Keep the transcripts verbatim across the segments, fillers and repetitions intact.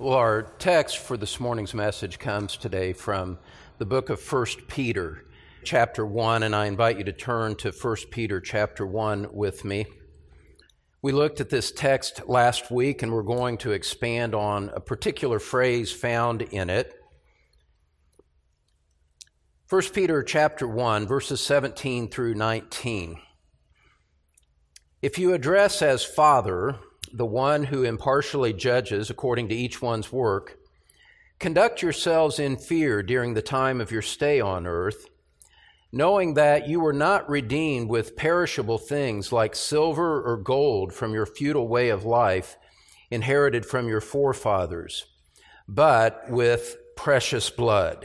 Well, our text for this morning's message comes today from the book of First Peter, chapter one, and I invite you to turn to First Peter chapter one with me. We looked at this text last week, and we're going to expand on a particular phrase found in it. First Peter chapter one, verses seventeen through nineteen. If you address as Father the one who impartially judges according to each one's work, conduct yourselves in fear during the time of your stay on earth, knowing that you were not redeemed with perishable things like silver or gold from your futile way of life inherited from your forefathers, but with precious blood,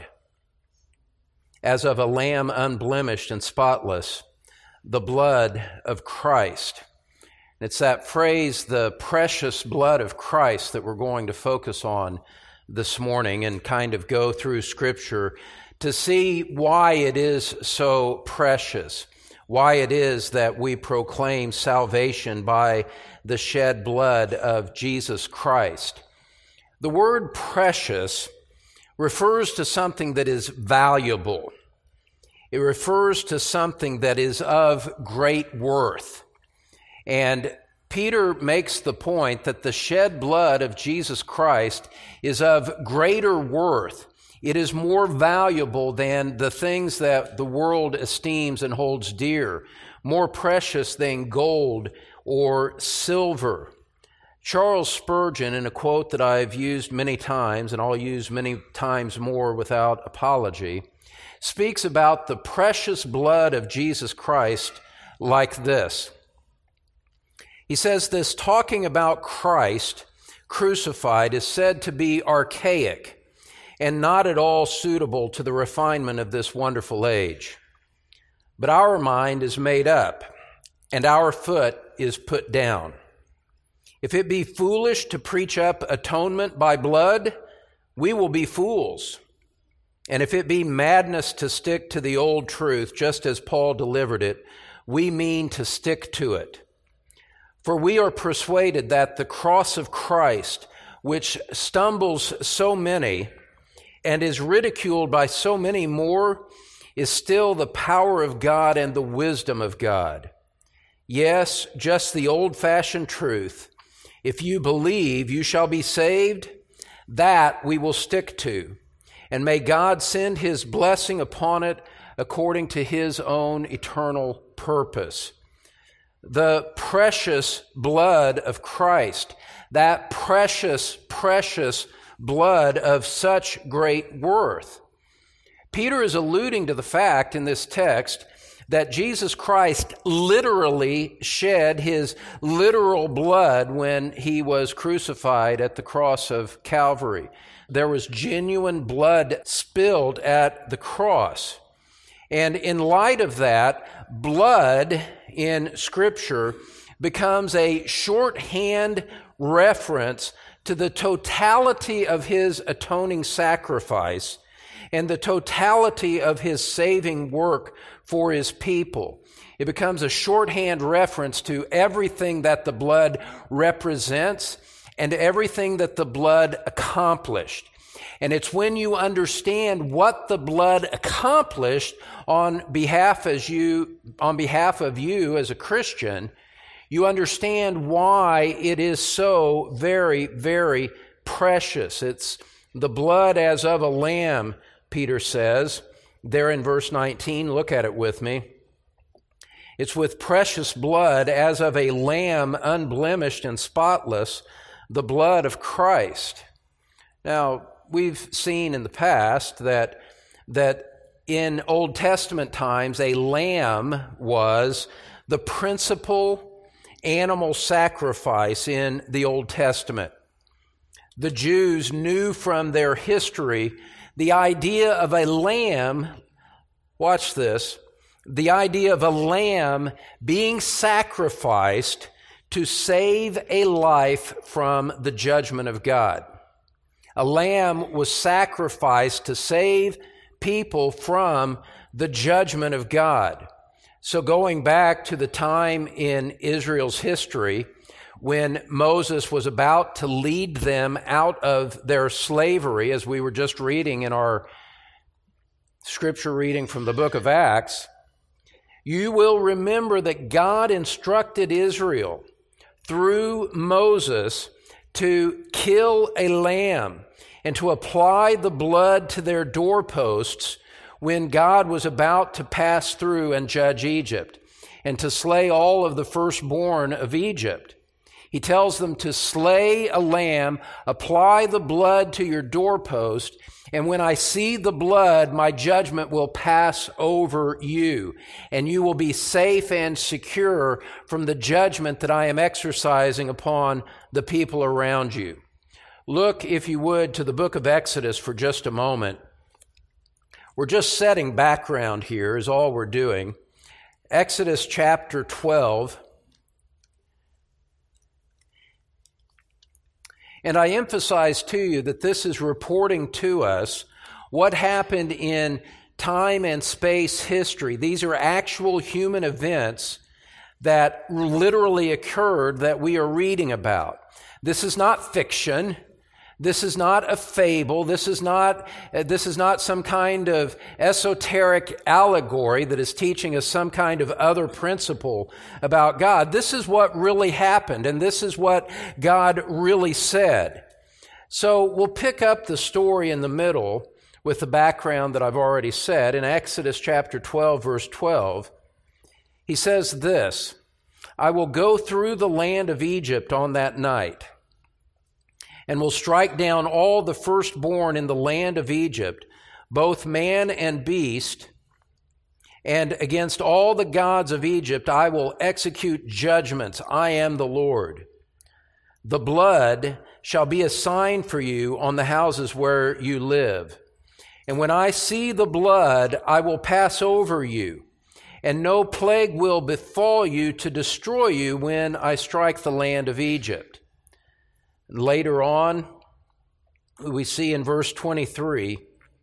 as of a lamb unblemished and spotless, the blood of Christ. It's that phrase, the precious blood of Christ, that we're going to focus on this morning and kind of go through Scripture to see why it is so precious, why it is that we proclaim salvation by the shed blood of Jesus Christ. The word precious refers to something that is valuable. It refers to something that is of great worth. And Peter makes the point that the shed blood of Jesus Christ is of greater worth. It is more valuable than the things that the world esteems and holds dear, more precious than gold or silver. Charles Spurgeon, in a quote that I've used many times, and I'll use many times more without apology, speaks about the precious blood of Jesus Christ like this. He says this, talking about Christ crucified is said to be archaic and not at all suitable to the refinement of this wonderful age. But our mind is made up, and our foot is put down. If it be foolish to preach up atonement by blood, we will be fools. And if it be madness to stick to the old truth, just as Paul delivered it, we mean to stick to it. For we are persuaded that the cross of Christ, which stumbles so many and is ridiculed by so many more, is still the power of God and the wisdom of God. Yes, just the old-fashioned truth. If you believe, you shall be saved. That we will stick to. And may God send His blessing upon it according to His own eternal purpose. The precious blood of Christ, that precious, precious blood of such great worth. Peter is alluding to the fact in this text that Jesus Christ literally shed His literal blood when He was crucified at the cross of Calvary. There was genuine blood spilled at the cross. And in light of that, blood in Scripture becomes a shorthand reference to the totality of His atoning sacrifice and the totality of His saving work for His people. It becomes a shorthand reference to everything that the blood represents and everything that the blood accomplished. And it's when you understand what the blood accomplished on behalf as you, on behalf of you as a Christian, you understand why it is so very, very precious. It's the blood as of a lamb, Peter says, there in verse nineteen. Look at it with me. It's with precious blood as of a lamb unblemished and spotless, the blood of Christ. Now, we've seen in the past that that in Old Testament times, a lamb was the principal animal sacrifice in the Old Testament. The Jews knew from their history the idea of a lamb, watch this, the idea of a lamb being sacrificed to save a life from the judgment of God. A lamb was sacrificed to save people from the judgment of God. So going back to the time in Israel's history when Moses was about to lead them out of their slavery, as we were just reading in our scripture reading from the book of Acts, you will remember that God instructed Israel through Moses to kill a lamb and to apply the blood to their doorposts when God was about to pass through and judge Egypt, and to slay all of the firstborn of Egypt. He tells them to slay a lamb, apply the blood to your doorpost, and when I see the blood, my judgment will pass over you, and you will be safe and secure from the judgment that I am exercising upon the people around you. Look, if you would, to the book of Exodus for just a moment. We're just setting background here is all we're doing. Exodus chapter twelve. And I emphasize to you that this is reporting to us what happened in time and space history. These are actual human events that literally occurred that we are reading about. This is not fiction. This is not a fable. This is not, uh, this is not some kind of esoteric allegory that is teaching us some kind of other principle about God. This is what really happened, and this is what God really said. So we'll pick up the story in the middle with the background that I've already said. In Exodus chapter twelve, verse twelve, he says this, I will go through the land of Egypt on that night, and will strike down all the firstborn in the land of Egypt, both man and beast, and against all the gods of Egypt I will execute judgments. I am the Lord. The blood shall be a sign for you on the houses where you live. And when I see the blood, I will pass over you, and no plague will befall you to destroy you when I strike the land of Egypt. Later on, we see in verse twenty-three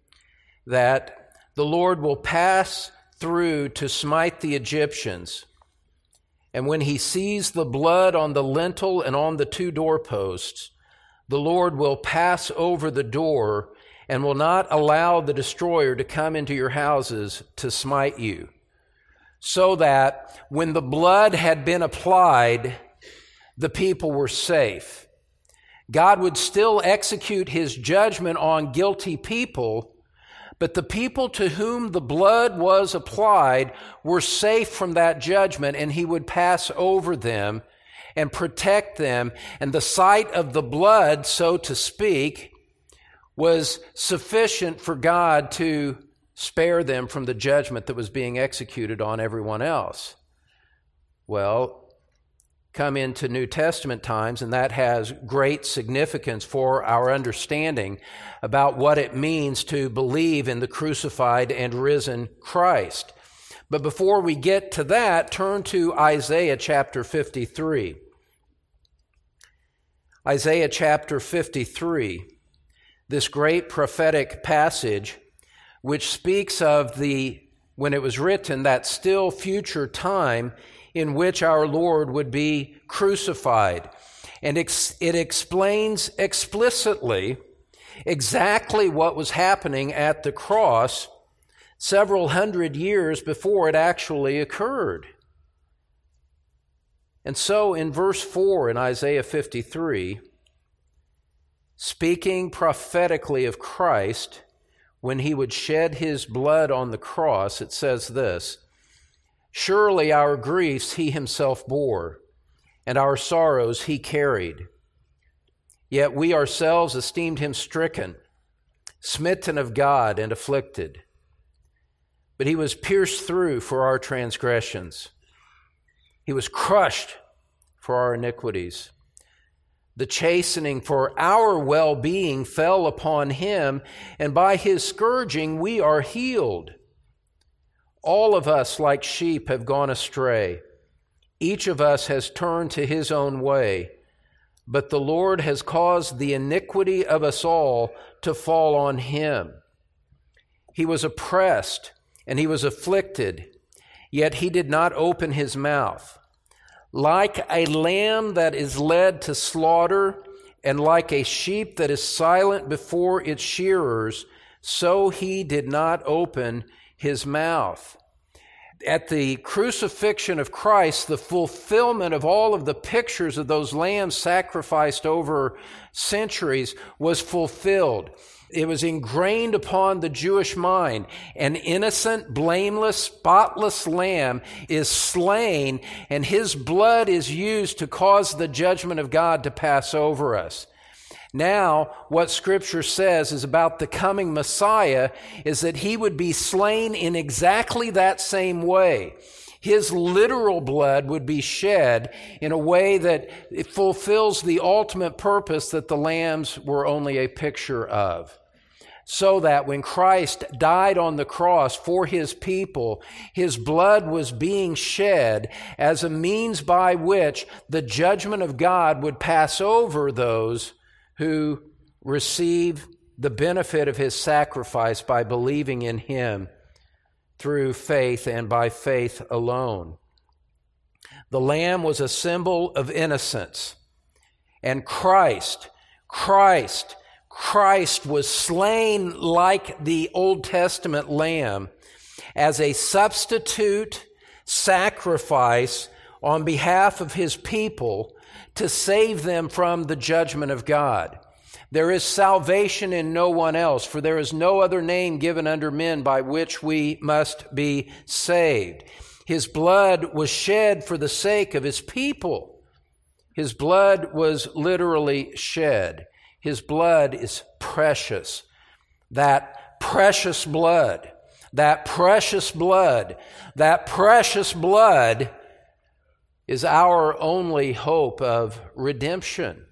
that the Lord will pass through to smite the Egyptians. And when he sees the blood on the lintel and on the two doorposts, the Lord will pass over the door and will not allow the destroyer to come into your houses to smite you. So that when the blood had been applied, the people were safe. God would still execute his judgment on guilty people, but the people to whom the blood was applied were safe from that judgment, and he would pass over them and protect them. And the sight of the blood, so to speak, was sufficient for God to spare them from the judgment that was being executed on everyone else. Well, come into New Testament times, and that has great significance for our understanding about what it means to believe in the crucified and risen Christ. But before we get to that, turn to Isaiah chapter fifty-three. Isaiah chapter fifty-three, this great prophetic passage which speaks of the, when it was written, that still future time in which our Lord would be crucified. And ex- it explains explicitly exactly what was happening at the cross several hundred years before it actually occurred. And so in verse four in Isaiah fifty-three, speaking prophetically of Christ, when he would shed his blood on the cross, it says this, surely our griefs he himself bore, and our sorrows he carried. Yet we ourselves esteemed him stricken, smitten of God, and afflicted. But he was pierced through for our transgressions. He was crushed for our iniquities. The chastening for our well-being fell upon him, and by his scourging we are healed. All of us, like sheep, have gone astray. Each of us has turned to his own way, but the Lord has caused the iniquity of us all to fall on him. He was oppressed and he was afflicted, yet he did not open his mouth. Like a lamb that is led to slaughter, and like a sheep that is silent before its shearers, so he did not open his mouth. At the crucifixion of Christ, the fulfillment of all of the pictures of those lambs sacrificed over centuries was fulfilled. It was ingrained upon the Jewish mind. An innocent, blameless, spotless lamb is slain, and his blood is used to cause the judgment of God to pass over us. Now, what Scripture says is about the coming Messiah is that he would be slain in exactly that same way. His literal blood would be shed in a way that it fulfills the ultimate purpose that the lambs were only a picture of. So that when Christ died on the cross for his people, his blood was being shed as a means by which the judgment of God would pass over those who receive the benefit of his sacrifice by believing in him through faith and by faith alone. The Lamb was a symbol of innocence. And Christ, Christ, Christ was slain like the Old Testament Lamb as a substitute sacrifice on behalf of his people to save them from the judgment of God. There is salvation in no one else, for there is no other name given under men by which we must be saved. His blood was shed for the sake of his people. His blood was literally shed. His blood is precious. That precious blood, that precious blood, that precious blood is our only hope of redemption.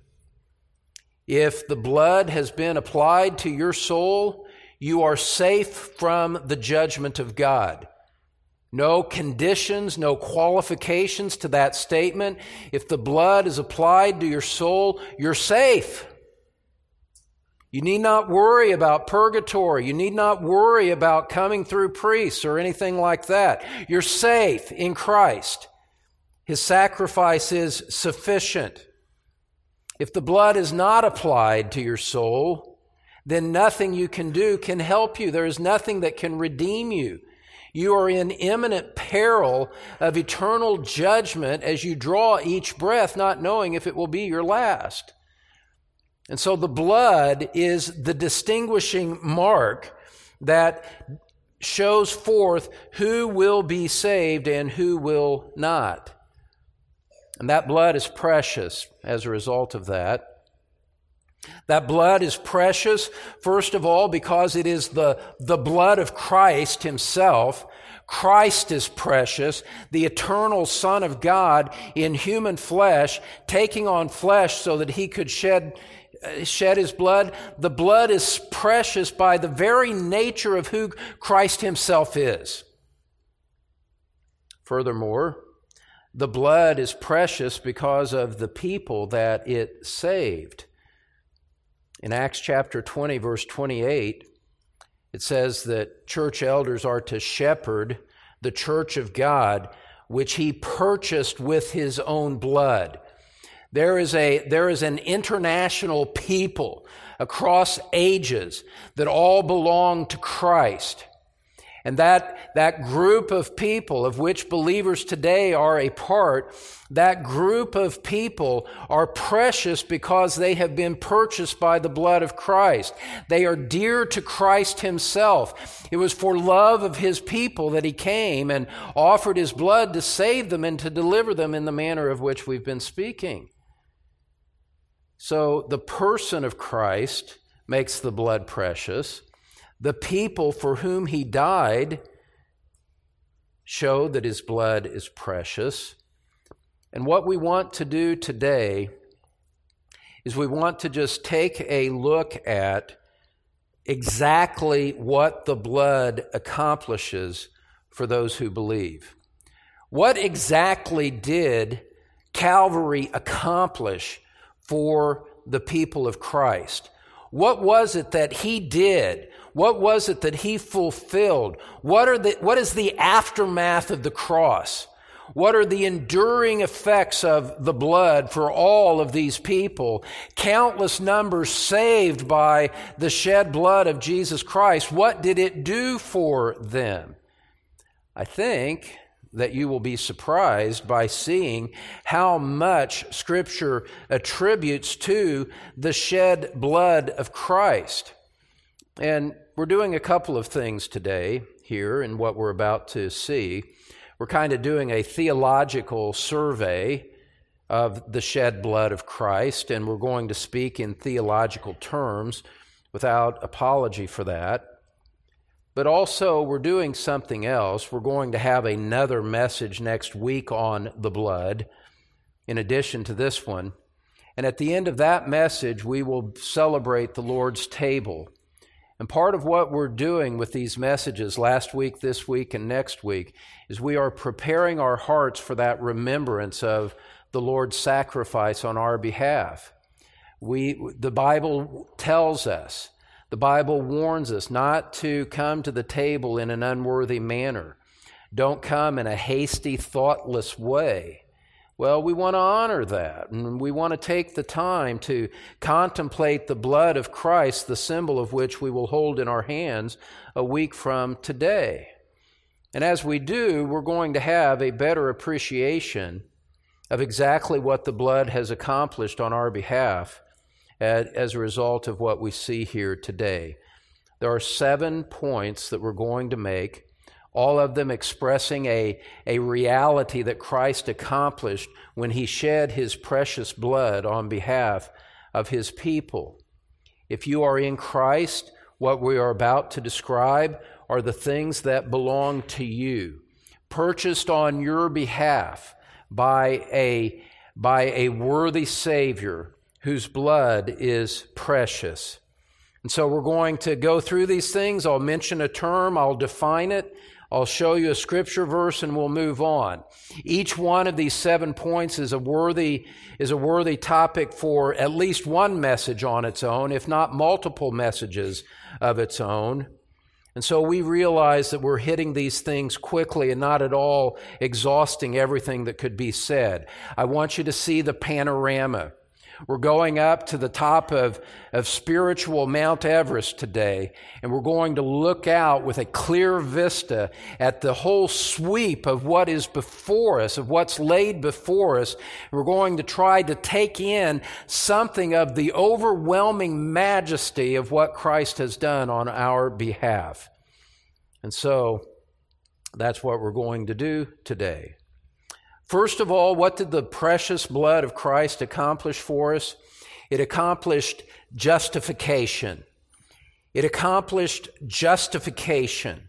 If the blood has been applied to your soul, you are safe from the judgment of God. No conditions, no qualifications to that statement. If the blood is applied to your soul, you're safe. You need not worry about purgatory. You need not worry about coming through priests or anything like that. You're safe in Christ. His sacrifice is sufficient. If the blood is not applied to your soul, then nothing you can do can help you. There is nothing that can redeem you. You are in imminent peril of eternal judgment as you draw each breath, not knowing if it will be your last. And so the blood is the distinguishing mark that shows forth who will be saved and who will not. And that blood is precious as a result of that. That blood is precious, first of all, because it is the, the blood of Christ himself. Christ is precious, the eternal Son of God in human flesh, taking on flesh so that he could shed, shed his blood. The blood is precious by the very nature of who Christ himself is. Furthermore, the blood is precious because of the people that it saved. In Acts chapter twenty, verse twenty-eight, it says that church elders are to shepherd the church of God, which he purchased with his own blood. There is a, there is an international people across ages that all belong to Christ. And that, that group of people, of which believers today are a part, that group of people are precious because they have been purchased by the blood of Christ. They are dear to Christ himself. It was for love of his people that he came and offered his blood to save them and to deliver them in the manner of which we've been speaking. So the person of Christ makes the blood precious. The people for whom he died show that his blood is precious. And what we want to do today is we want to just take a look at exactly what the blood accomplishes for those who believe. What exactly did Calvary accomplish for the people of Christ? What was it that he did? What was it that he fulfilled? What are the, what is the aftermath of the cross? What are the enduring effects of the blood for all of these people? Countless numbers saved by the shed blood of Jesus Christ. What did it do for them? I think that you will be surprised by seeing how much Scripture attributes to the shed blood of Christ. And we're doing a couple of things today here in what we're about to see. We're kind of doing a theological survey of the shed blood of Christ, and we're going to speak in theological terms without apology for that. But also, we're doing something else. We're going to have another message next week on the blood, in addition to this one. And at the end of that message, we will celebrate the Lord's table. And part of what we're doing with these messages last week, this week, and next week is we are preparing our hearts for that remembrance of the Lord's sacrifice on our behalf. We, the Bible tells us, the Bible warns us not to come to the table in an unworthy manner. Don't come in a hasty, thoughtless way. Well, we want to honor that, and we want to take the time to contemplate the blood of Christ, the symbol of which we will hold in our hands a week from today. And as we do, we're going to have a better appreciation of exactly what the blood has accomplished on our behalf as a result of what we see here today. There are seven points that we're going to make, all of them expressing a, a reality that Christ accomplished when he shed his precious blood on behalf of his people. If you are in Christ, what we are about to describe are the things that belong to you, purchased on your behalf by a, by a worthy Savior whose blood is precious. And so we're going to go through these things. I'll mention a term, I'll define it, I'll show you a scripture verse, and we'll move on. Each one of these seven points is a worthy, is a worthy topic for at least one message on its own, if not multiple messages of its own. And so we realize that we're hitting these things quickly and not at all exhausting everything that could be said. I want you to see the panorama. We're going up to the top of, of spiritual Mount Everest today, and we're going to look out with a clear vista at the whole sweep of what is before us, of what's laid before us. We're going to try to take in something of the overwhelming majesty of what Christ has done on our behalf. And so that's what we're going to do today. First of all, what did the precious blood of Christ accomplish for us? It accomplished justification. It accomplished justification.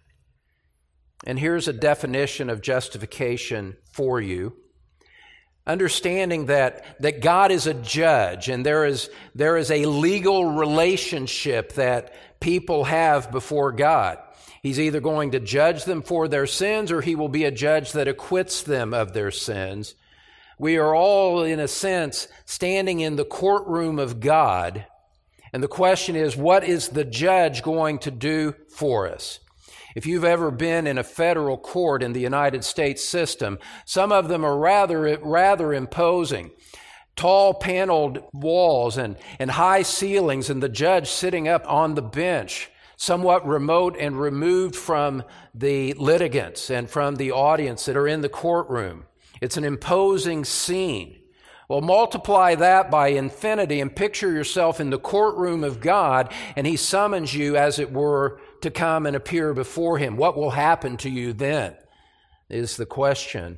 And here's a definition of justification for you. Understanding that, that God is a judge, and there is, there is a legal relationship that people have before God. He's either going to judge them for their sins, or he will be a judge that acquits them of their sins. We are all, in a sense, standing in the courtroom of God. And the question is, what is the judge going to do for us? If you've ever been in a federal court in the United States system, some of them are rather, rather imposing. Tall paneled walls and, and high ceilings, and the judge sitting up on the bench, somewhat remote and removed from the litigants and from the audience that are in the courtroom. It's an imposing scene. Well, multiply that by infinity and picture yourself in the courtroom of God, and he summons you, as it were, to come and appear before him. What will happen to you then is the question.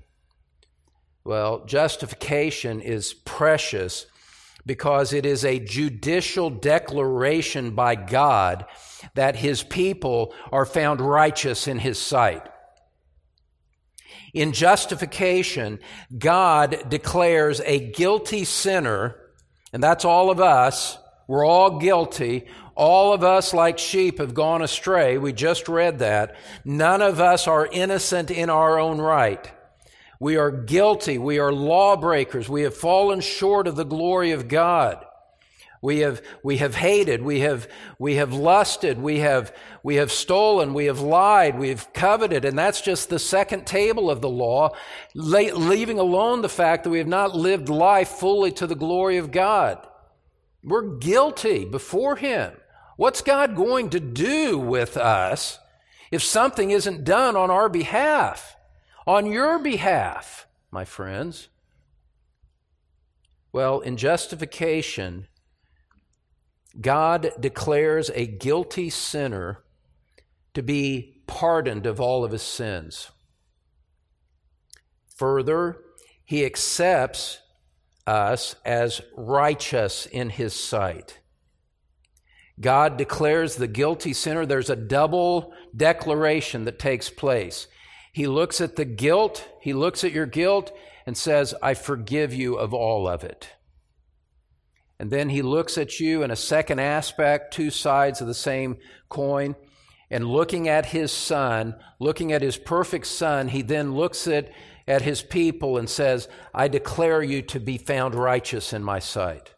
Well, justification is precious because it is a judicial declaration by God that his people are found righteous in his sight. In justification, God declares a guilty sinner, and that's all of us. We're all guilty. All of us, like sheep, have gone astray. We just read that. None of us are innocent in our own right. We are guilty. We are lawbreakers. We have fallen short of the glory of God. We have, we have hated, we have, we have lusted, we have, we have stolen, we have lied, we've coveted, and that's just the second table of the law, leaving alone the fact that we have not lived life fully to the glory of God. We're guilty before Him. What's God going to do with us if something isn't done on our behalf, on your behalf, my friends? Well, in justification, God declares a guilty sinner to be pardoned of all of his sins. Further, He accepts us as righteous in His sight. God declares the guilty sinner. There's a double declaration that takes place. He looks at the guilt, He looks at your guilt and says, I forgive you of all of it. And then He looks at you in a second aspect, two sides of the same coin, and looking at His Son, looking at His perfect Son, He then looks at, at His people and says, I declare you to be found righteous in my sight.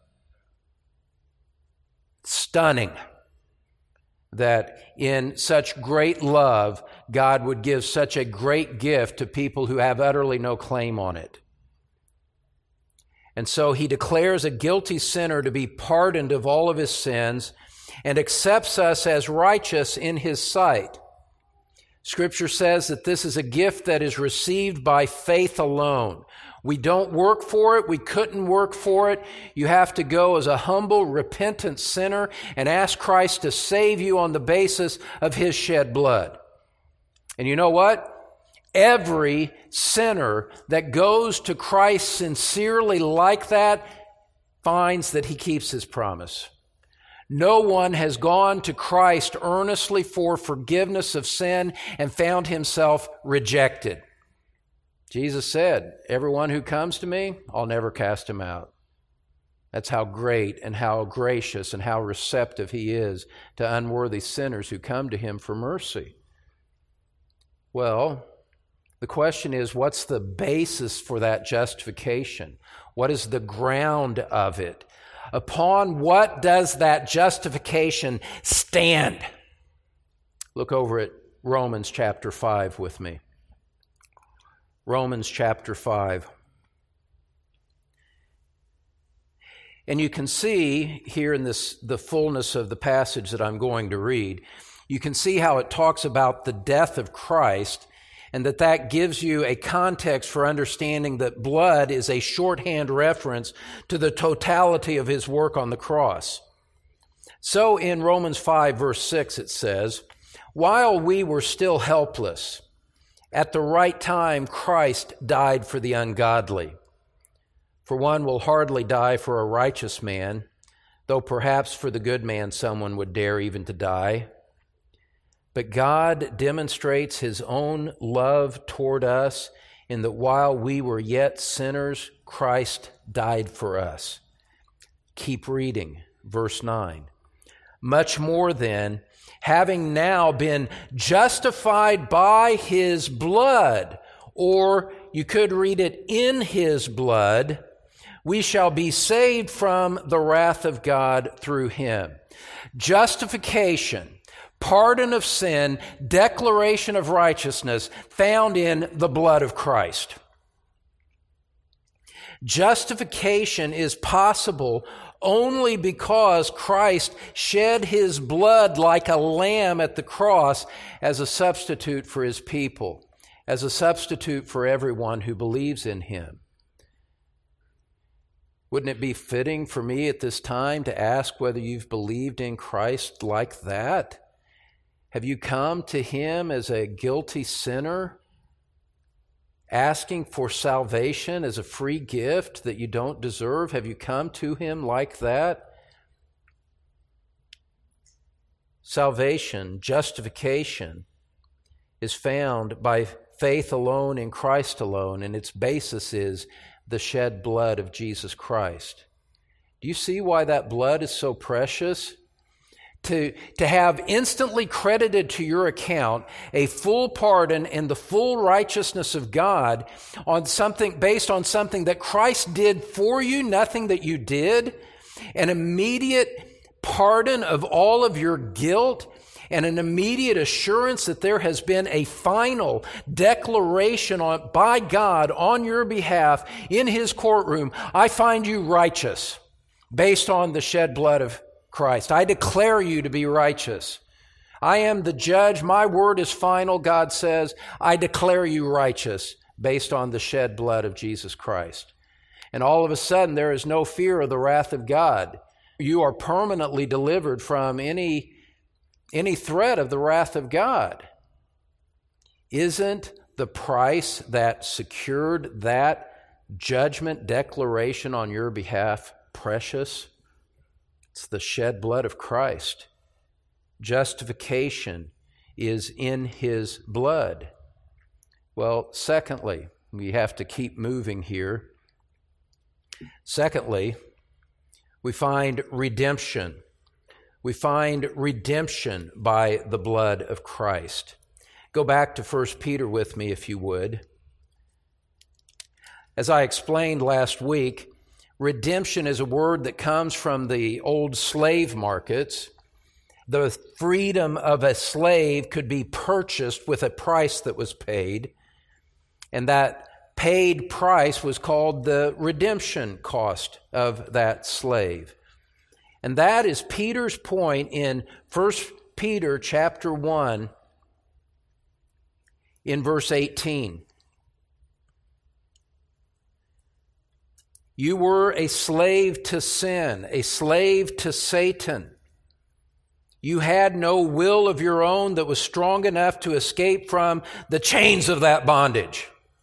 Stunning that in such great love, God would give such a great gift to people who have utterly no claim on it. And so He declares a guilty sinner to be pardoned of all of his sins and accepts us as righteous in His sight. Scripture says that this is a gift that is received by faith alone. We don't work for it. We couldn't work for it. You have to go as a humble, repentant sinner and ask Christ to save you on the basis of His shed blood. And you know what? Every sinner that goes to Christ sincerely like that finds that He keeps His promise. No one has gone to Christ earnestly for forgiveness of sin and found himself rejected. Jesus said, everyone who comes to me, I'll never cast him out. That's how great and how gracious and how receptive He is to unworthy sinners who come to Him for mercy. Well, the question is, what's the basis for that justification? What is the ground of it? Upon what does that justification stand? Look over at Romans chapter five with me. Romans chapter five. And you can see here in this, the fullness of the passage that I'm going to read, you can see how it talks about the death of Christ, and that that gives you a context for understanding that blood is a shorthand reference to the totality of His work on the cross. So in Romans five verse six it says, while we were still helpless, at the right time Christ died for the ungodly. For one will hardly die for a righteous man, though perhaps for the good man someone would dare even to die. But God demonstrates His own love toward us in that while we were yet sinners, Christ died for us. Keep reading, verse nine. Much more then, having now been justified by His blood, or you could read it in His blood, we shall be saved from the wrath of God through Him. Justification, pardon of sin, declaration of righteousness found in the blood of Christ. Justification is possible only because Christ shed His blood like a lamb at the cross as a substitute for His people, as a substitute for everyone who believes in Him. Wouldn't it be fitting for me at this time to ask whether you've believed in Christ like that? Have you come to Him as a guilty sinner, asking for salvation as a free gift that you don't deserve? Have you come to Him like that? Salvation, justification, is found by faith alone in Christ alone, and its basis is the shed blood of Jesus Christ. Do you see why that blood is so precious? To, to have instantly credited to your account a full pardon and the full righteousness of God on something based on something that Christ did for you, nothing that you did. an immediate pardon of all of your guilt, and an immediate assurance that there has been a final declaration on, by God on your behalf in His courtroom. I find you righteous based on the shed blood of Christ. I declare you to be righteous. I am the judge. My word is final, God says. I declare you righteous based on the shed blood of Jesus Christ. And all of a sudden, there is no fear of the wrath of God. You are permanently delivered from any any threat of the wrath of God. Isn't the price that secured that judgment declaration on your behalf precious? It's the shed blood of Christ. Justification is in His blood. Well, secondly, we have to keep moving here. Secondly, we find redemption. We find redemption by the blood of Christ. Go back to First Peter with me, if you would. As I explained last week, redemption is a word that comes from the old slave markets. The freedom of a slave could be purchased with a price that was paid, and that paid price was called the redemption cost of that slave. And that is Peter's point in First Peter chapter one in verse eighteen. You were a slave to sin, a slave to Satan. You had no will of your own that was strong enough to escape from the chains of that bondage.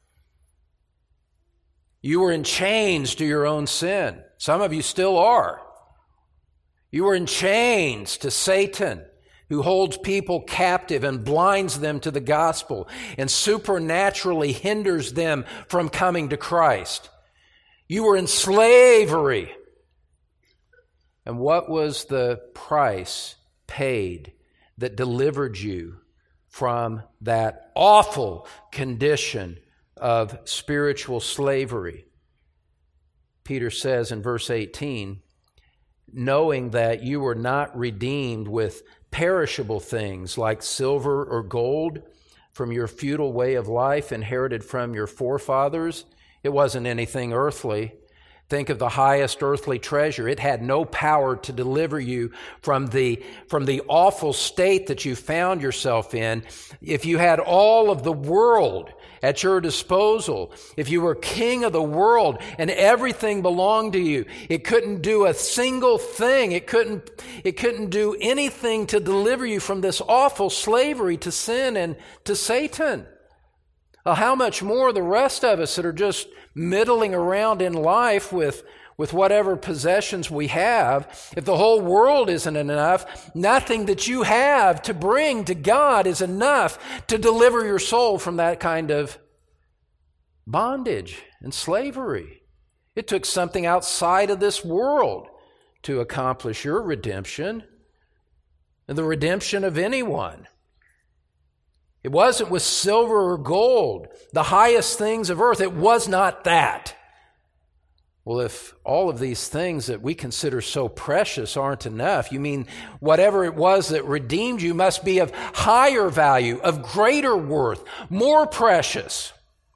You were in chains to your own sin. Some of you still are. You were in chains to Satan, who holds people captive and blinds them to the gospel and supernaturally hinders them from coming to Christ. You were in slavery. And what was the price paid that delivered you from that awful condition of spiritual slavery? Peter says in verse eighteen, knowing that you were not redeemed with perishable things like silver or gold from your futile way of life inherited from your forefathers. It wasn't anything earthly. Think of the highest earthly treasure. It had no power to deliver you from the, from the awful state that you found yourself in. If you had all of the world at your disposal, if you were king of the world and everything belonged to you, it couldn't do a single thing. It couldn't, it couldn't do anything to deliver you from this awful slavery to sin and to Satan. Well, how much more the rest of us that are just middling around in life with, with whatever possessions we have. If the whole world isn't enough, nothing that you have to bring to God is enough to deliver your soul from that kind of bondage and slavery. It took something outside of this world to accomplish your redemption and the redemption of anyone. It wasn't with silver or gold, the highest things of earth. It was not that. Well, if all of these things that we consider so precious aren't enough, you mean whatever it was that redeemed you must be of higher value, of greater worth, more precious.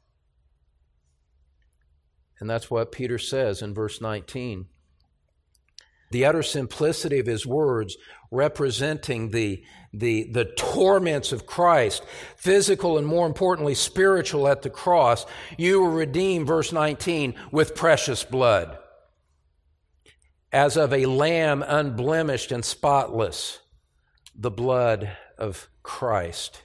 And that's what Peter says in verse nineteen. The utter simplicity of his words representing the, the, the torments of Christ, physical and more importantly spiritual at the cross. You were redeemed, verse nineteen, with precious blood, as of a lamb unblemished and spotless, the blood of Christ.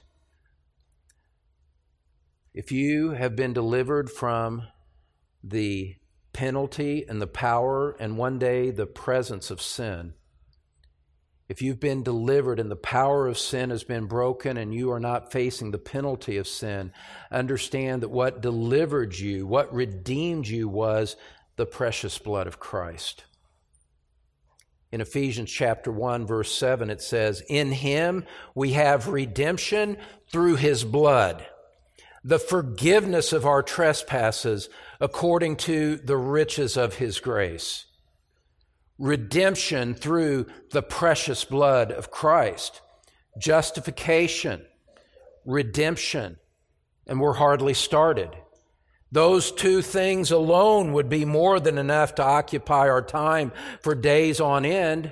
If you have been delivered from the penalty and the power and one day the presence of sin, if you've been delivered and the power of sin has been broken and you are not facing the penalty of sin, understand that what delivered you, what redeemed you was the precious blood of Christ. In Ephesians chapter one, verse seven, it says, "In him we have redemption through his blood, the forgiveness of our trespasses according to the riches of his grace." redemption through the precious blood of Christ, justification, redemption, and we're hardly started. Those two things alone would be more than enough to occupy our time for days on end,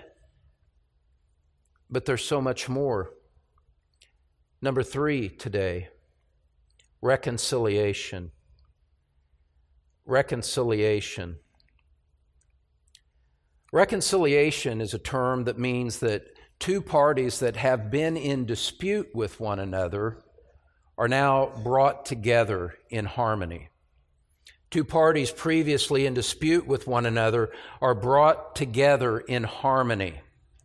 but there's so much more. Number three today, reconciliation. Reconciliation. Reconciliation is a term that means that two parties that have been in dispute with one another are now brought together in harmony. Two parties previously in dispute with one another are brought together in harmony.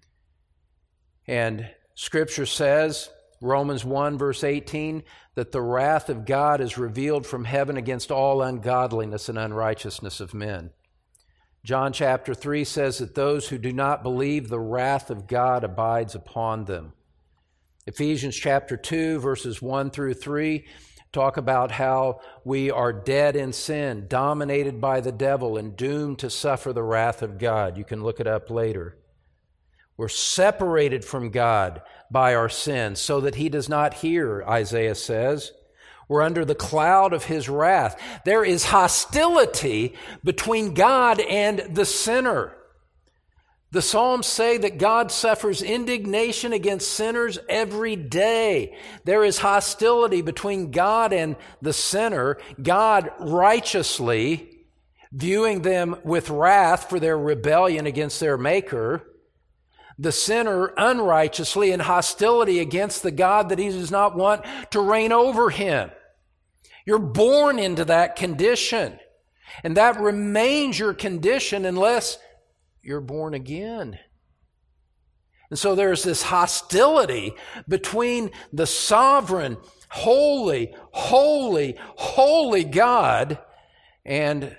And Scripture says, Romans one, verse eighteen, that the wrath of God is revealed from heaven against all ungodliness and unrighteousness of men. John chapter three says that those who do not believe, the wrath of God abides upon them. Ephesians chapter two, verses one through three, talk about how we are dead in sin, dominated by the devil, and doomed to suffer the wrath of God. You can look it up later. We're separated from God by our sins so that He does not hear, Isaiah says. We're under the cloud of His wrath. There is hostility between God and the sinner. The Psalms say that God suffers indignation against sinners every day. There is hostility between God and the sinner, God righteously viewing them with wrath for their rebellion against their Maker, the sinner unrighteously in hostility against the God that He does not want to reign over him. You're born into that condition, and that remains your condition unless you're born again. And so there's this hostility between the sovereign, holy, holy, holy God and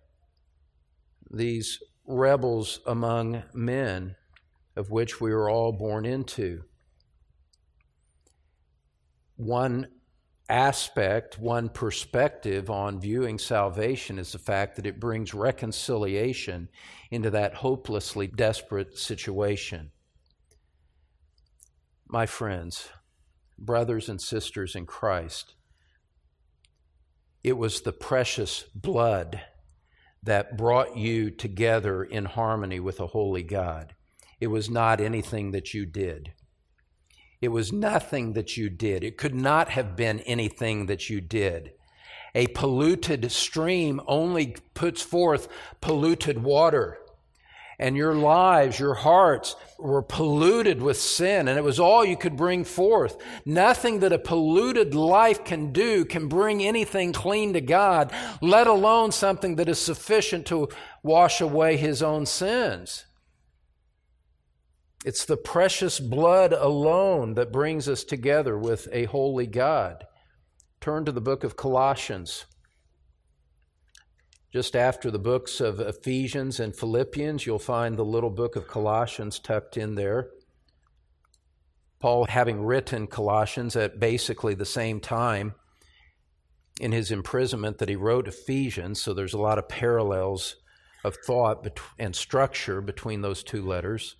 these rebels among men, of which we were all born into. One aspect, one perspective on viewing salvation is the fact that it brings reconciliation into that hopelessly desperate situation. My friends, brothers and sisters in Christ, it was the precious blood that brought you together in harmony with a holy God. It was not anything that you did. It was nothing that you did. It could not have been anything that you did. A polluted stream only puts forth polluted water. And your lives, your hearts were polluted with sin, and it was all you could bring forth. Nothing that a polluted life can do can bring anything clean to God, let alone something that is sufficient to wash away His own sins. It's the precious blood alone that brings us together with a holy God. Turn to the book of Colossians. Just after the books of Ephesians and Philippians, you'll find the little book of Colossians tucked in there. Paul, having written Colossians at basically the same time in his imprisonment that he wrote Ephesians, so there's a lot of parallels of thought and structure between those two letters.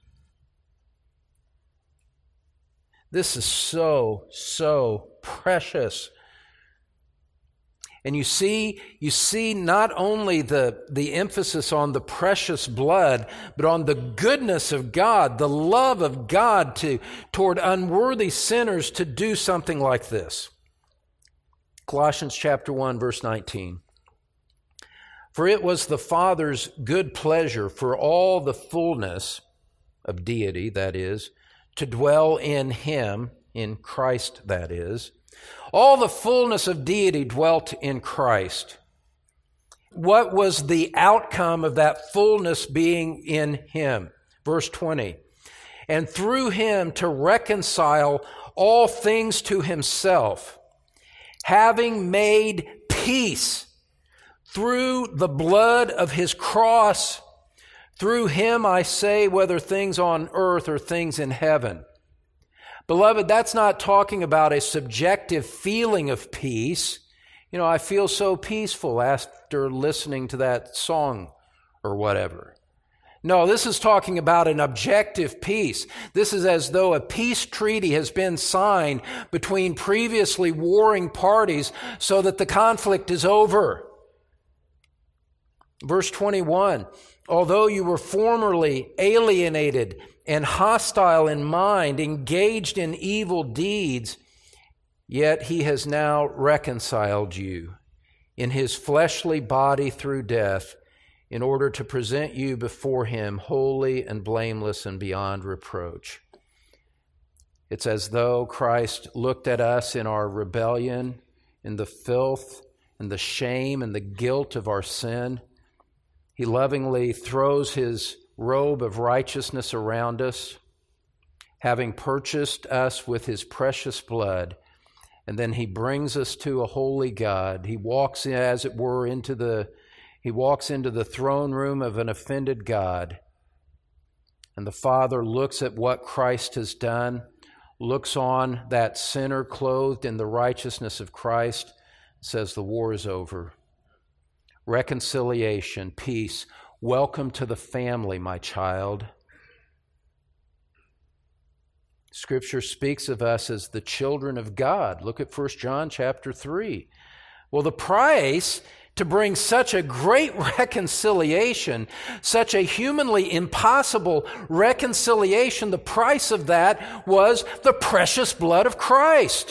This is so, so precious. And you see, you see not only the, the emphasis on the precious blood, but on the goodness of God, the love of God to, toward unworthy sinners to do something like this. Colossians chapter one, verse nineteen. For it was the Father's good pleasure for all the fullness of deity, that is, to dwell in Him, in Christ, that is. All the fullness of deity dwelt in Christ. What was the outcome of that fullness being in Him? Verse twenty. And through Him to reconcile all things to Himself, having made peace through the blood of His cross. Through Him, I say, whether things on earth or things in heaven. Beloved, that's not talking about a subjective feeling of peace. You know, I feel so peaceful after listening to that song or whatever. No, this is talking about an objective peace. This is as though a peace treaty has been signed between previously warring parties so that the conflict is over. Verse twenty-one, although you were formerly alienated and hostile in mind, engaged in evil deeds, yet he has now reconciled you in his fleshly body through death, in order to present you before him holy and blameless and beyond reproach. It's as though Christ looked at us in our rebellion, in the filth and the shame and the guilt of our sin. He lovingly throws his robe of righteousness around us, having purchased us with his precious blood, and then he brings us to a holy God. He walks, as it were, into the He walks into the throne room of an offended God, and the Father looks at what Christ has done, looks on that sinner clothed in the righteousness of Christ, says the war is over. Reconciliation, peace. Welcome to the family, my child. Scripture speaks of us as the children of God. Look at First John chapter three. Well, the price to bring such a great reconciliation, such a humanly impossible reconciliation, the price of that was the precious blood of Christ.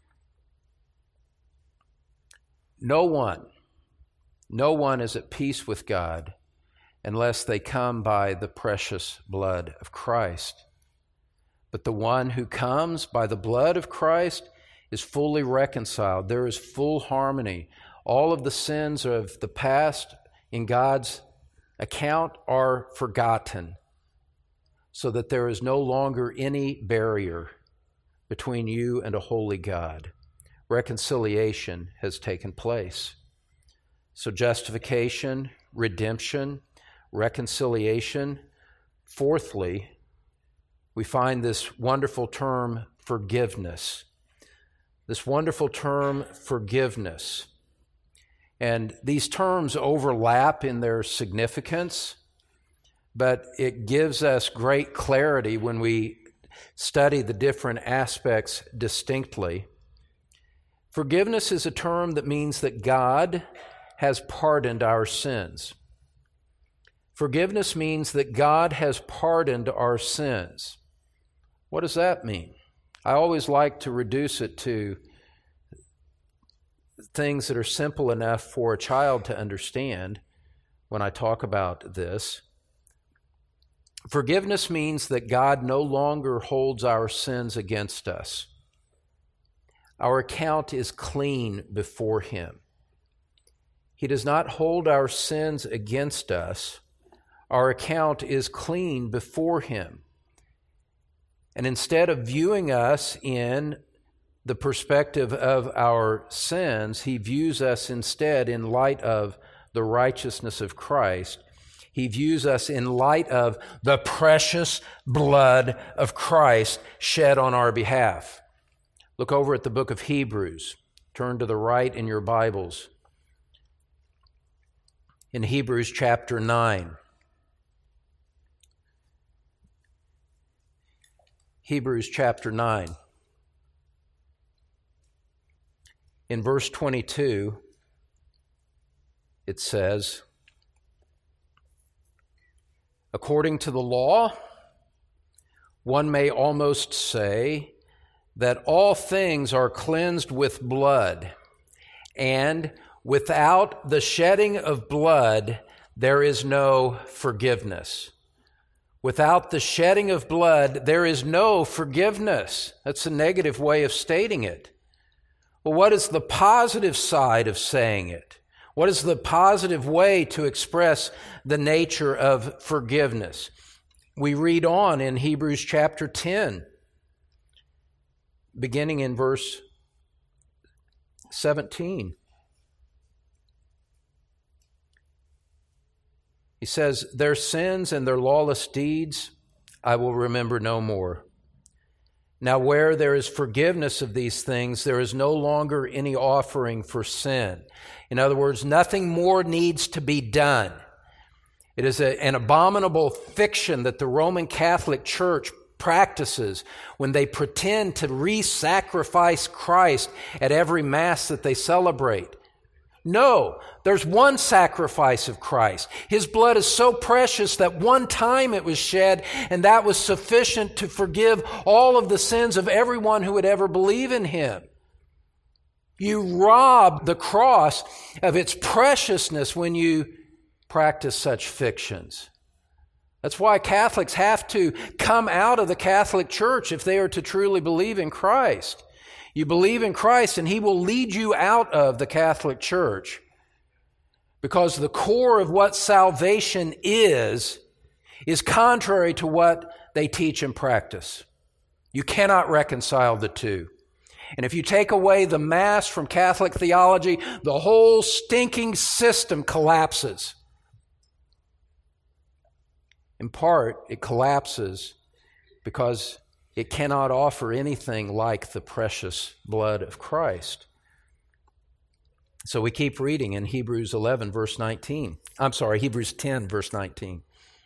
No one, no one is at peace with God unless they come by the precious blood of Christ. But the one who comes by the blood of Christ is fully reconciled. There is full harmony. All of the sins of the past in God's account are forgotten, so that there is no longer any barrier between you and a holy God. Reconciliation has taken place. So justification, redemption, reconciliation. Fourthly, we find this wonderful term, forgiveness. This wonderful term, forgiveness. And these terms overlap in their significance, but it gives us great clarity when we study the different aspects distinctly. Forgiveness is a term that means that God has pardoned our sins. Forgiveness means that God has pardoned our sins. What does that mean? I always like to reduce it to things that are simple enough for a child to understand when I talk about this. Forgiveness means that God no longer holds our sins against us. Our account is clean before Him. He does not hold our sins against us. Our account is clean before Him. And instead of viewing us in the perspective of our sins, He views us instead in light of the righteousness of Christ. He views us in light of the precious blood of Christ shed on our behalf. Look over at the book of Hebrews. Turn to the right in your Bibles. In Hebrews chapter nine. Hebrews chapter nine. In verse twenty-two, it says, according to the law, one may almost say that all things are cleansed with blood, and without the shedding of blood, there is no forgiveness. Without the shedding of blood, there is no forgiveness. That's a negative way of stating it. Well, what is the positive side of saying it? What is the positive way to express the nature of forgiveness? We read on in Hebrews chapter ten, beginning in verse seventeen. He says, their sins and their lawless deeds I will remember no more. Now where there is forgiveness of these things, there is no longer any offering for sin. In other words, nothing more needs to be done. It is a, an abominable fiction that the Roman Catholic Church practices when they pretend to re-sacrifice Christ at every Mass that they celebrate. No, there's one sacrifice of Christ. His blood is so precious that one time it was shed, and that was sufficient to forgive all of the sins of everyone who would ever believe in Him. You rob the cross of its preciousness when you practice such fictions. That's why Catholics have to come out of the Catholic Church if they are to truly believe in Christ. You believe in Christ and He will lead you out of the Catholic Church, because the core of what salvation is, is contrary to what they teach and practice. You cannot reconcile the two. And if you take away the Mass from Catholic theology, the whole stinking system collapses. In part, it collapses because it cannot offer anything like the precious blood of Christ. So we keep reading in Hebrews eleven, verse nineteen. I'm sorry, Hebrews ten, verse nineteen.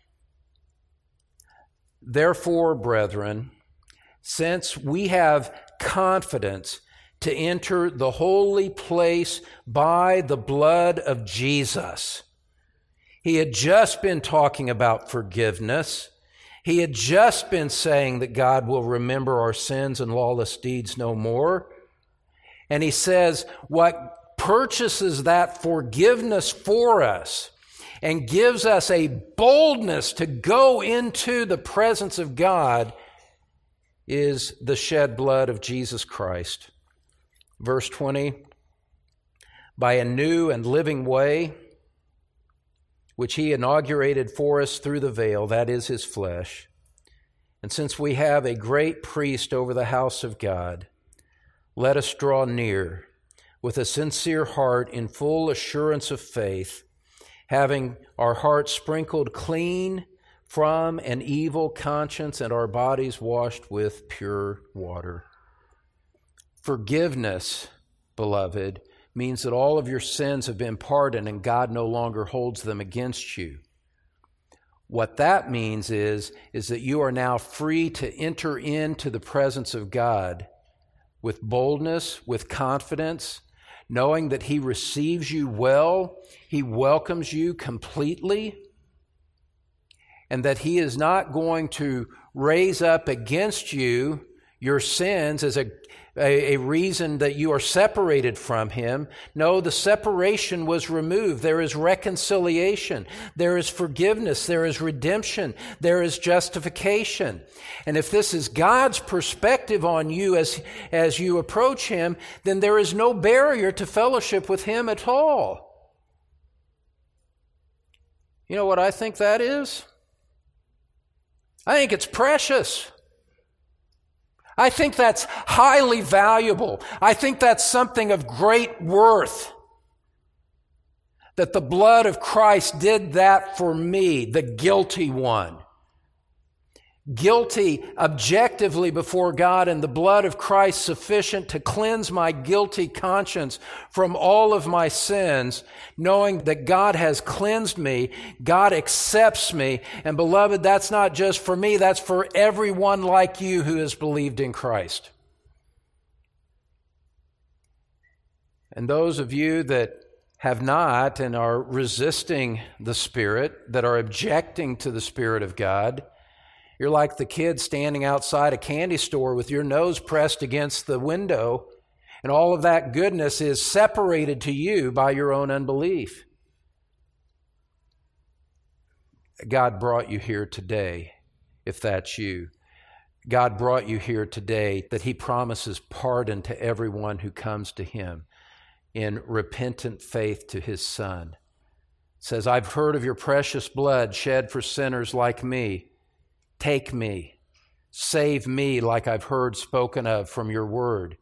Therefore, brethren, since we have confidence to enter the holy place by the blood of Jesus. He had just been talking about forgiveness. He had just been saying that God will remember our sins and lawless deeds no more. And he says what purchases that forgiveness for us and gives us a boldness to go into the presence of God is the shed blood of Jesus Christ. Verse twenty, by a new and living way, which He inaugurated for us through the veil, that is His flesh. And since we have a great priest over the house of God, let us draw near with a sincere heart in full assurance of faith, having our hearts sprinkled clean from an evil conscience and our bodies washed with pure water. Forgiveness, beloved, means that all of your sins have been pardoned and God no longer holds them against you. What that means is, is that you are now free to enter into the presence of God with boldness, with confidence, knowing that He receives you well, He welcomes you completely, and that He is not going to raise up against you your sins as a A, a reason that you are separated from Him. No, the separation was removed. There is reconciliation. There is forgiveness. There is redemption. There is justification. And if this is God's perspective on you as, as you approach Him, then there is no barrier to fellowship with Him at all. You know what I think that is? I think it's precious. I think that's highly valuable. I think that's something of great worth. That the blood of Christ did that for me, the guilty one. Guilty objectively before God, and the blood of Christ sufficient to cleanse my guilty conscience from all of my sins, knowing that God has cleansed me, God accepts me, and beloved, that's not just for me, that's for everyone like you who has believed in Christ. And those of you that have not and are resisting the Spirit, that are objecting to the Spirit of God, you're like the kid standing outside a candy store with your nose pressed against the window, and all of that goodness is separated to you by your own unbelief. God brought you here today, if that's you. God brought you here today that He promises pardon to everyone who comes to Him in repentant faith to His Son. It says, I've heard of your precious blood shed for sinners like me. Take me, save me like I've heard spoken of from your word.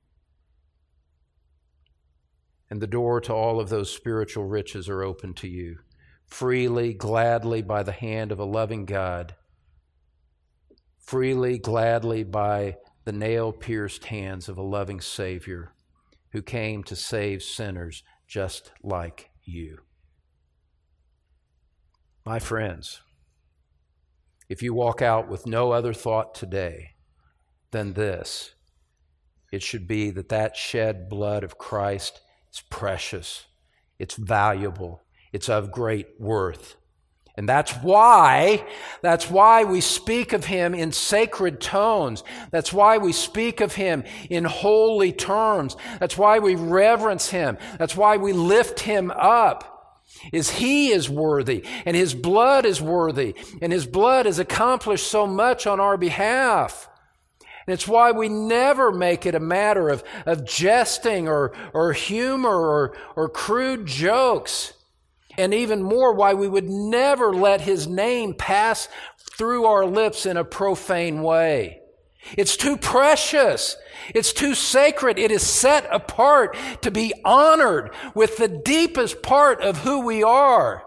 And the door to all of those spiritual riches are open to you, freely, gladly by the hand of a loving God, freely, gladly by the nail-pierced hands of a loving Savior who came to save sinners just like you. My friends, if you walk out with no other thought today than this, it should be that that shed blood of Christ is precious, it's valuable, it's of great worth. And that's why, that's why we speak of Him in sacred tones. That's why we speak of Him in holy terms. That's why we reverence Him. That's why we lift Him up. Is He is worthy, and His blood is worthy, and His blood has accomplished so much on our behalf. And it's why we never make it a matter of, of jesting or, or humor or, or crude jokes. And even more, why we would never let His name pass through our lips in a profane way. It's too precious. It's too sacred. It is set apart to be honored with the deepest part of who we are.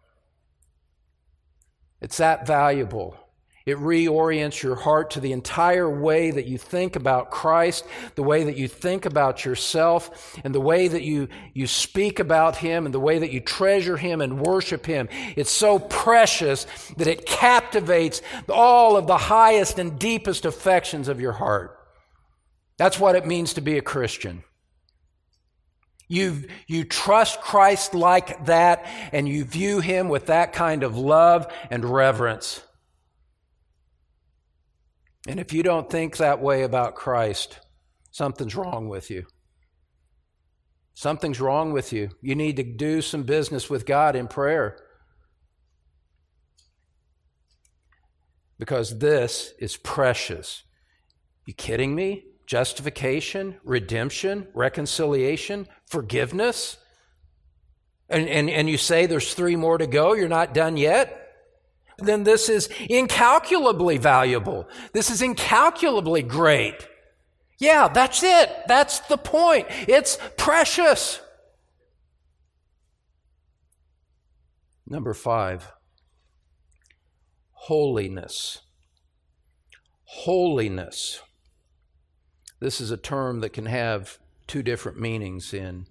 It's that valuable. It reorients your heart to the entire way that you think about Christ, the way that you think about yourself, and the way that you, you speak about Him, and the way that you treasure Him and worship Him. It's so precious that it captivates all of the highest and deepest affections of your heart. That's what it means to be a Christian. You, you trust Christ like that, and you view Him with that kind of love and reverence. And if you don't think that way about Christ, something's wrong with you. Something's wrong with you. You need to do some business with God in prayer. Because this is precious. You kidding me? Justification, redemption, reconciliation, forgiveness. And, and, and you say there's three more to go, you're not done yet? Then this is incalculably valuable. This is incalculably great. Yeah, that's it. That's the point. It's precious. Number five, holiness. Holiness. This is a term that can have two different meanings in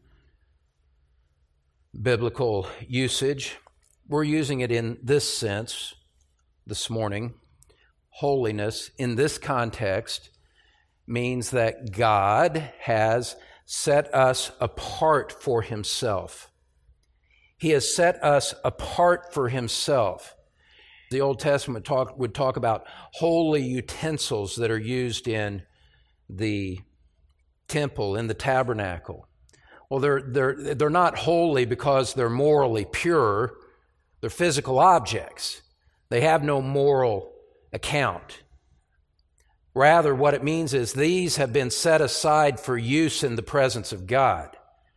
biblical usage. We're using it in this sense this morning. Holiness, in this context, means that God has set us apart for Himself. He has set us apart for Himself. The Old Testament talk, would talk about holy utensils that are used in the temple, in the tabernacle. Well, they're, they're, they're not holy because they're morally pure. They're physical objects. They have no moral account. Rather, what it means is these have been set aside for use in the presence of God.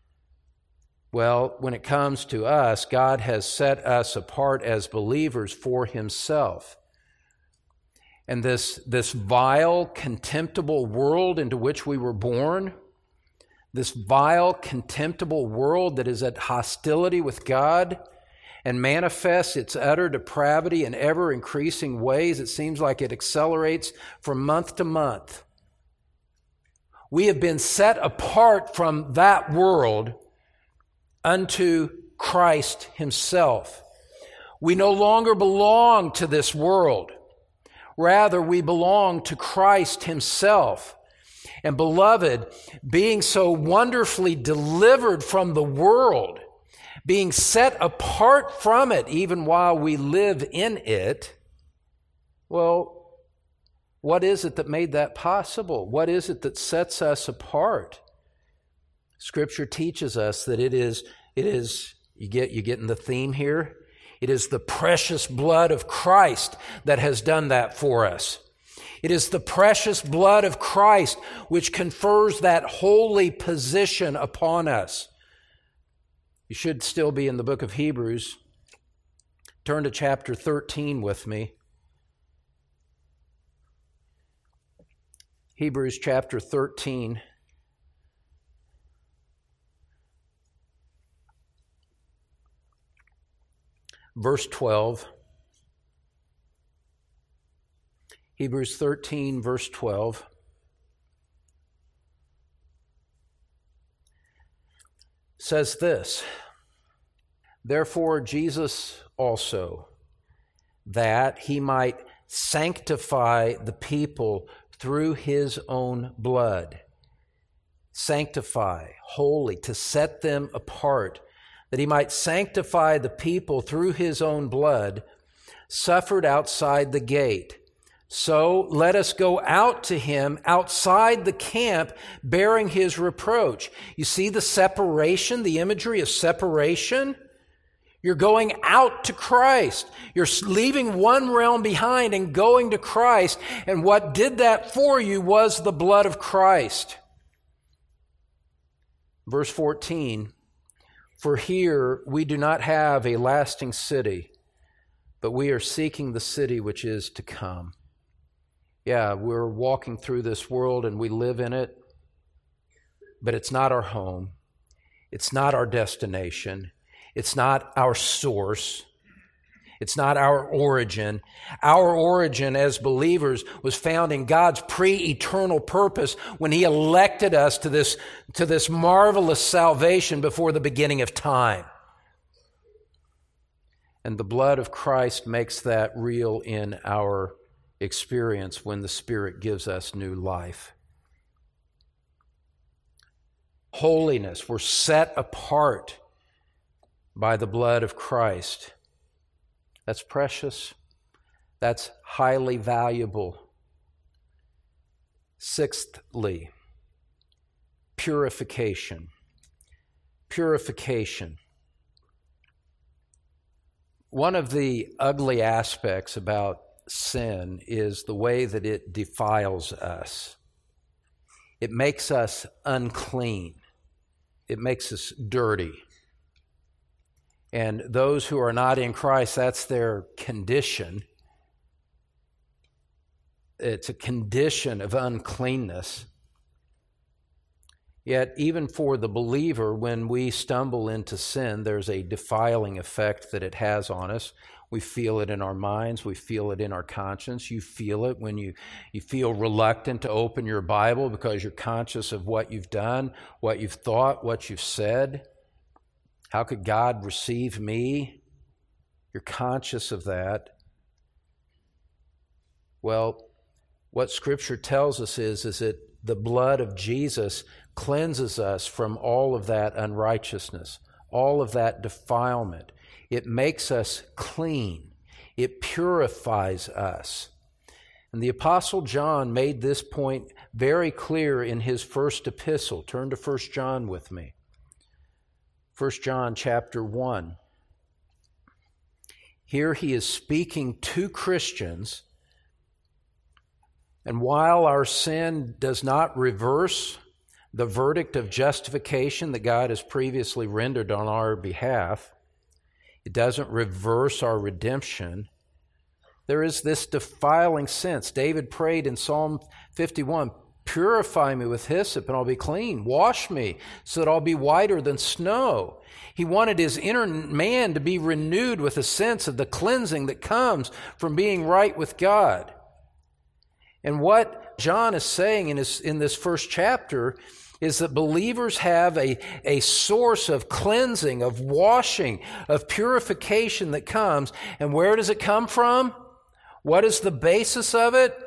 Well, when it comes to us, God has set us apart as believers for Himself. And this, this vile, contemptible world into which we were born, this vile, contemptible world that is at hostility with God, and manifests its utter depravity in ever-increasing ways. It seems like it accelerates from month to month. We have been set apart from that world unto Christ Himself. We no longer belong to this world. Rather, we belong to Christ Himself. And beloved, being so wonderfully delivered from the world, being set apart from it even while we live in it, well, what is it that made that possible? What is it that sets us apart? Scripture teaches us that it is, it is, you get, you getting the theme here? It is the precious blood of Christ that has done that for us. It is the precious blood of Christ which confers that holy position upon us. You should still be in the book of Hebrews. Turn to chapter thirteen with me. Hebrews chapter thirteen. Verse twelve. Hebrews thirteen, verse twelve. Says this, therefore Jesus also, that he might sanctify the people through his own blood. Sanctify, holy, to set them apart, that he might sanctify the people through his own blood, suffered outside the gate. So let us go out to him outside the camp, bearing his reproach. You see the separation, the imagery of separation? You're going out to Christ. You're leaving one realm behind and going to Christ. And what did that for you was the blood of Christ. Verse fourteen, for here we do not have a lasting city, but we are seeking the city which is to come. Yeah, we're walking through this world and we live in it, but it's not our home. It's not our destination. It's not our source. It's not our origin. Our origin as believers was found in God's pre-eternal purpose when he elected us to this, to this marvelous salvation before the beginning of time. And the blood of Christ makes that real in our experience when the Spirit gives us new life. Holiness, we're set apart by the blood of Christ. That's precious. That's highly valuable. Sixthly, purification. Purification. One of the ugly aspects about sin is the way that it defiles us. It makes us unclean. It makes us dirty. And those who are not in Christ, that's their condition. It's a condition of uncleanness. Yet, even for the believer, when we stumble into sin, there's a defiling effect that it has on us. We feel it in our minds. We feel it in our conscience. You feel it when you, you feel reluctant to open your Bible because you're conscious of what you've done, what you've thought, what you've said. How could God receive me? You're conscious of that. Well, what Scripture tells us is, is that the blood of Jesus cleanses us from all of that unrighteousness, all of that defilement. It makes us clean. It purifies us. And the Apostle John made this point very clear in his first epistle. Turn to First John with me. First John chapter one. Here he is speaking to Christians, and while our sin does not reverse the verdict of justification that God has previously rendered on our behalf, it doesn't reverse our redemption, there is this defiling sense. David prayed in Psalm fifty-one, purify me with hyssop and I'll be clean. Wash me so that I'll be whiter than snow. He wanted his inner man to be renewed with a sense of the cleansing that comes from being right with God. And what John is saying in, his, in this first chapter is that believers have a, a source of cleansing, of washing, of purification that comes. And where does it come from? What is the basis of it?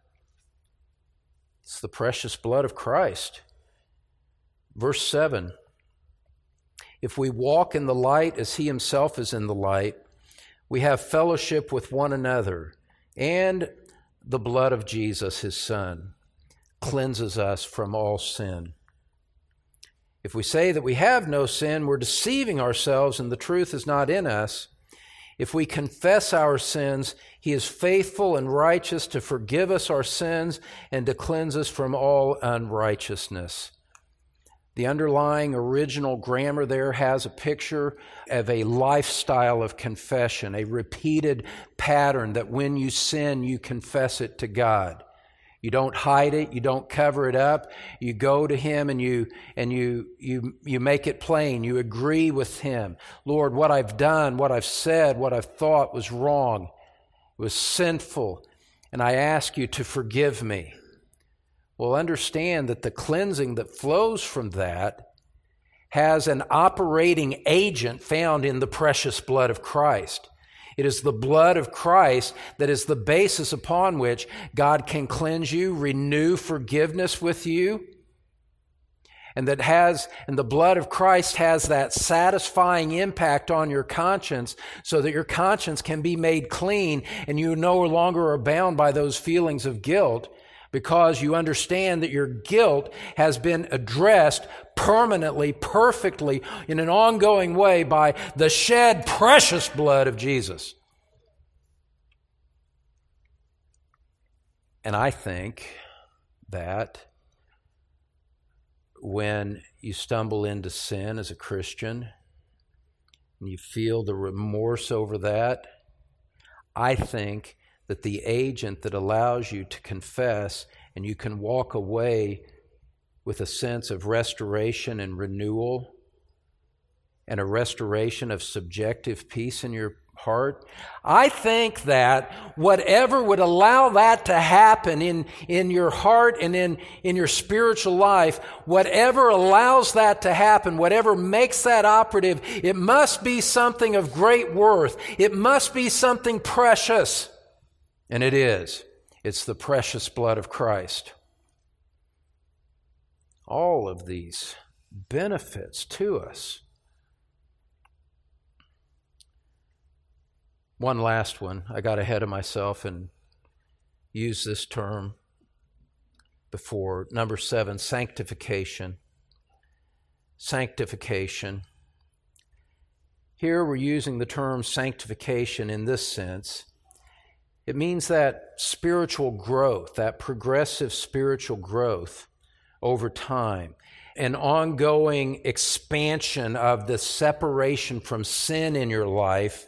It's the precious blood of Christ. Verse seven, if we walk in the light as he himself is in the light, we have fellowship with one another, and the blood of Jesus, his Son, cleanses us from all sin. If we say that we have no sin, we're deceiving ourselves and the truth is not in us. If we confess our sins, he is faithful and righteous to forgive us our sins and to cleanse us from all unrighteousness. The underlying original grammar there has a picture of a lifestyle of confession, a repeated pattern that when you sin, you confess it to God. You don't hide it, you don't cover it up. You go to him and you and you you you make it plain. You agree with him. Lord, what I've done, what I've said, what I've thought was wrong, was sinful, and I ask you to forgive me. Well, understand that the cleansing that flows from that has an operating agent found in the precious blood of Christ. It is the blood of Christ that is the basis upon which God can cleanse you, renew forgiveness with you, and that has, and the blood of Christ has that satisfying impact on your conscience so that your conscience can be made clean and you no longer are bound by those feelings of guilt because you understand that your guilt has been addressed permanently, perfectly, in an ongoing way by the shed precious blood of Jesus. And I think that when you stumble into sin as a Christian and you feel the remorse over that, I think that the agent that allows you to confess and you can walk away with a sense of restoration and renewal and a restoration of subjective peace in your heart, I think that whatever would allow that to happen in, in your heart and in, in your spiritual life, whatever allows that to happen, whatever makes that operative, it must be something of great worth. It must be something precious. And it is. It's the precious blood of Christ. All of these benefits to us. One last one. I got ahead of myself and used this term before. Number seven, sanctification. Sanctification. Here we're using the term sanctification in this sense. It means that spiritual growth, that progressive spiritual growth over time, an ongoing expansion of the separation from sin in your life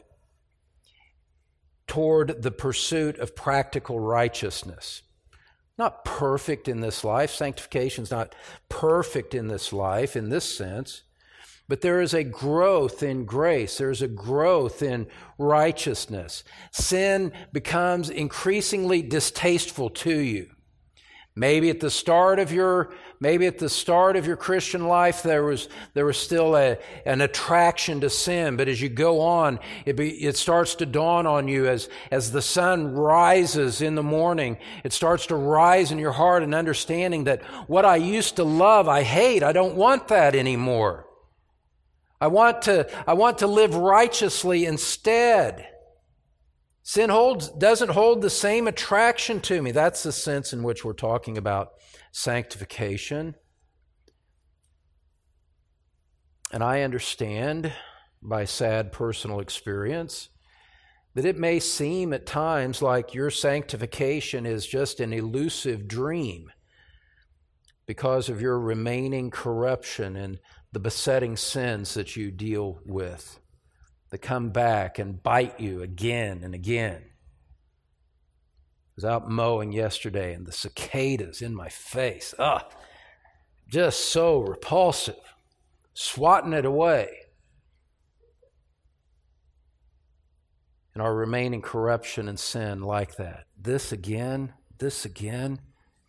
toward the pursuit of practical righteousness. Not perfect in this life. Sanctification is not perfect in this life in this sense. But there is a growth in grace. There's a growth in righteousness. Sin becomes increasingly distasteful to you. Maybe at the start of your, maybe at the start of your Christian life, there was there was still a, an attraction to sin. But as you go on, it be, it starts to dawn on you as as the sun rises in the morning. It starts to rise in your heart, an understanding that what I used to love, I hate. I don't want that anymore. I want to, I want to live righteously instead. Sin holds, doesn't hold the same attraction to me. That's the sense in which we're talking about sanctification. And I understand by sad personal experience that it may seem at times like your sanctification is just an elusive dream because of your remaining corruption and the besetting sins that you deal with that come back and bite you again and again. I was out mowing yesterday and the cicadas in my face, ah, just so repulsive, swatting it away. And our remaining corruption and sin like that. This again, this again,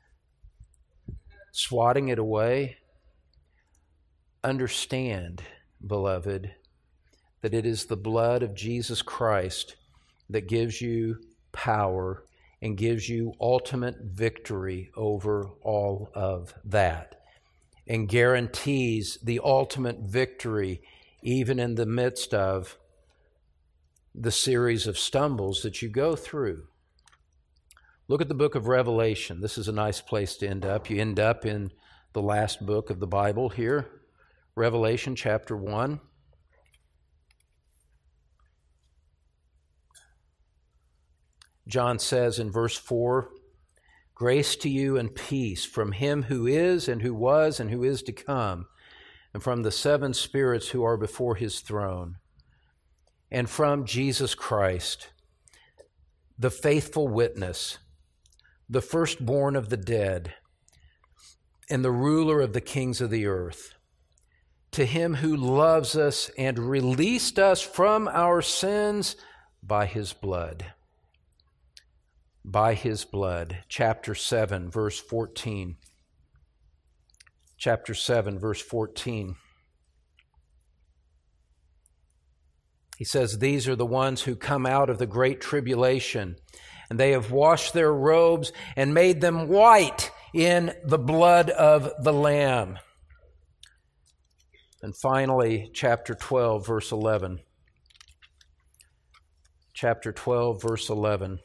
swatting it away. Understand, beloved, that it is the blood of Jesus Christ that gives you power and gives you ultimate victory over all of that and guarantees the ultimate victory even in the midst of the series of stumbles that you go through. Look at the book of Revelation. This is a nice place to end up. You end up in the last book of the Bible here. Revelation chapter one. John says in verse four, "Grace to you and peace from him who is and who was and who is to come, and from the seven spirits who are before his throne, and from Jesus Christ, the faithful witness, the firstborn of the dead, and the ruler of the kings of the earth. To him who loves us and released us from our sins by his blood." By his blood. Chapter seven, verse fourteen. Chapter seven, verse fourteen. He says, these are the ones who come out of the great tribulation, and they have washed their robes and made them white in the blood of the Lamb. And finally, chapter twelve, verse eleven. Chapter twelve, verse eleven.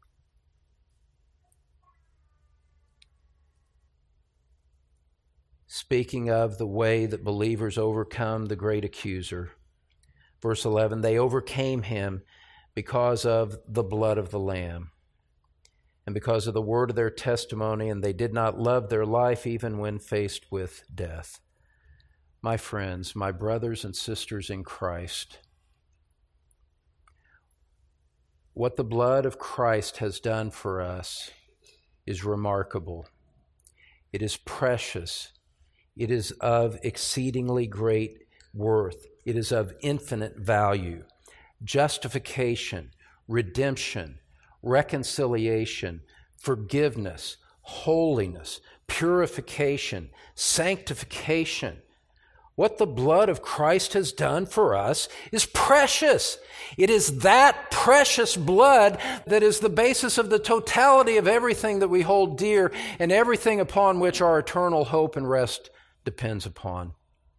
Speaking of the way that believers overcome the great accuser. Verse eleven, they overcame him because of the blood of the Lamb and because of the word of their testimony, and they did not love their life even when faced with death. My friends, my brothers and sisters in Christ, what the blood of Christ has done for us is remarkable. It is precious. It is of exceedingly great worth. It is of infinite value. Justification, redemption, reconciliation, forgiveness, holiness, purification, sanctification. What the blood of Christ has done for us is precious. It is that precious blood that is the basis of the totality of everything that we hold dear and everything upon which our eternal hope and rest depends upon.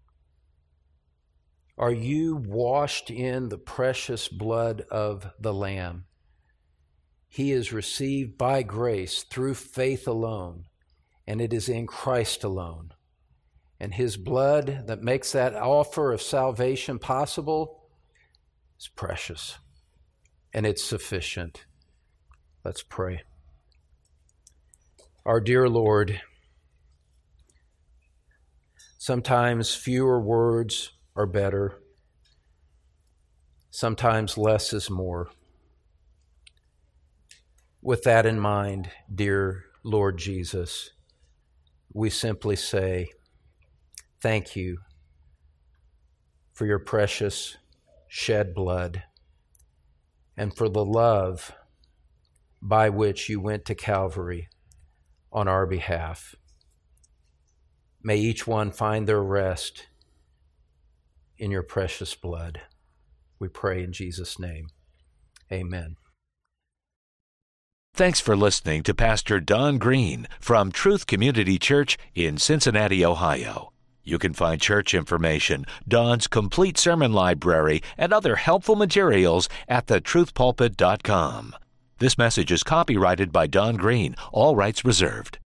Are you washed in the precious blood of the Lamb? He is received by grace through faith alone, and it is in Christ alone. And his blood that makes that offer of salvation possible is precious, and it's sufficient. Let's pray. Our dear Lord, sometimes fewer words are better. Sometimes less is more. With that in mind, dear Lord Jesus, we simply say, thank you for your precious shed blood and for the love by which you went to Calvary on our behalf. May each one find their rest in your precious blood. We pray in Jesus' name. Amen. Thanks for listening to Pastor Don Green from Truth Community Church in Cincinnati, Ohio. You can find church information, Don's complete sermon library, and other helpful materials at the truth pulpit dot com. This message is copyrighted by Don Green, all rights reserved.